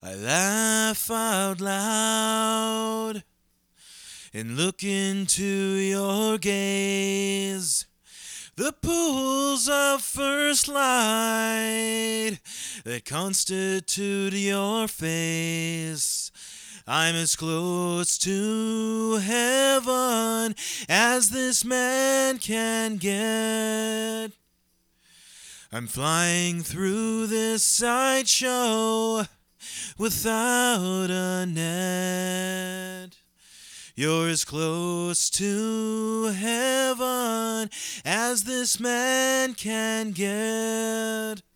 I laugh out loud and look into your gaze. The pools of first light that constitute your face. I'm as close to heaven as this man can get. I'm flying through this sideshow without a net. You're as close to heaven as this man can get.